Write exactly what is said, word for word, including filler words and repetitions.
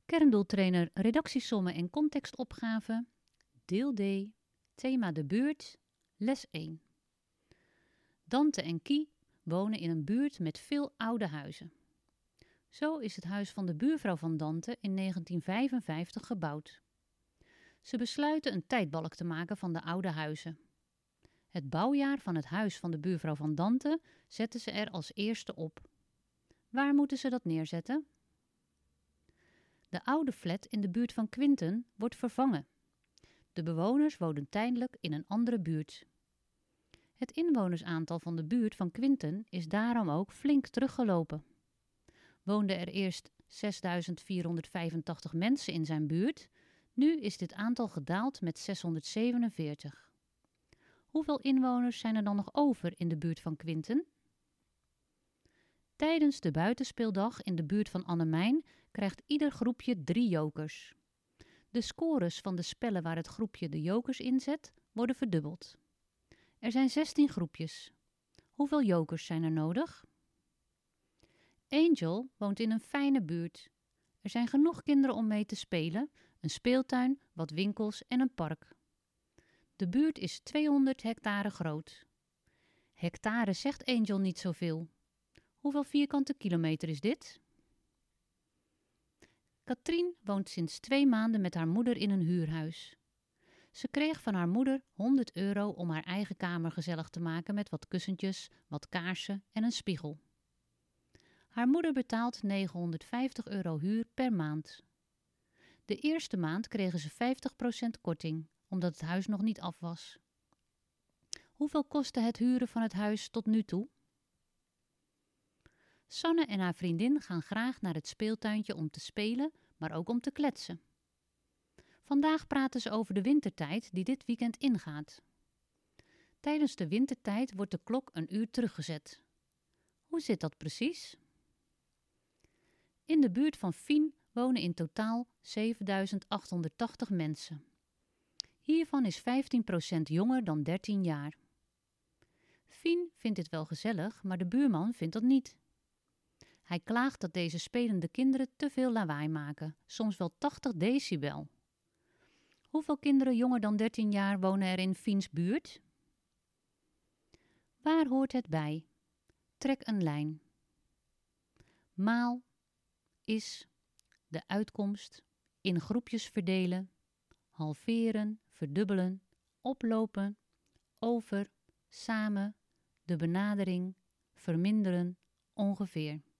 Kerndoeltrainer redactiesommen en contextopgave, deel D, thema de buurt, les één. Dante en Kie wonen in een buurt met veel oude huizen. Zo is het huis van de buurvrouw van Dante in negentien vijfenvijftig gebouwd. Ze besluiten een tijdbalk te maken van de oude huizen. Het bouwjaar van het huis van de buurvrouw van Dante zetten ze er als eerste op. Waar moeten ze dat neerzetten? De oude flat in de buurt van Quinten wordt vervangen. De bewoners wonen tijdelijk in een andere buurt. Het inwonersaantal van de buurt van Quinten is daarom ook flink teruggelopen. Woonden er eerst zesduizend vierhonderdvijfentachtig mensen in zijn buurt, nu is dit aantal gedaald met zeshonderdzevenenveertig. Hoeveel inwoners zijn er dan nog over in de buurt van Quinten? Tijdens de buitenspeeldag in de buurt van Annemijn krijgt ieder groepje drie jokers. De scores van de spellen waar het groepje de jokers inzet, worden verdubbeld. Er zijn zestien groepjes. Hoeveel jokers zijn er nodig? Angel woont in een fijne buurt. Er zijn genoeg kinderen om mee te spelen, een speeltuin, wat winkels en een park. De buurt is tweehonderd hectare groot. Hectare zegt Angel niet zoveel. Hoeveel vierkante kilometer is dit? Katrien woont sinds twee maanden met haar moeder in een huurhuis. Ze kreeg van haar moeder honderd euro om haar eigen kamer gezellig te maken met wat kussentjes, wat kaarsen en een spiegel. Haar moeder betaalt negenhonderdvijftig euro huur per maand. De eerste maand kregen ze vijftig procent korting, omdat het huis nog niet af was. Hoeveel kostte het huren van het huis tot nu toe? Sanne en haar vriendin gaan graag naar het speeltuintje om te spelen, maar ook om te kletsen. Vandaag praten ze over de wintertijd die dit weekend ingaat. Tijdens de wintertijd wordt de klok een uur teruggezet. Hoe zit dat precies? In de buurt van Fien wonen in totaal zevenduizend achthonderdtachtig mensen. Hiervan is vijftien procent jonger dan dertien jaar. Fien vindt dit wel gezellig, maar de buurman vindt dat niet. Hij klaagt dat deze spelende kinderen te veel lawaai maken, soms wel tachtig decibel. Hoeveel kinderen jonger dan dertien jaar wonen er in Fiens buurt? Waar hoort het bij? Trek een lijn. Maal is de uitkomst, in groepjes verdelen, halveren, verdubbelen, oplopen, over, samen, de benadering, verminderen, ongeveer.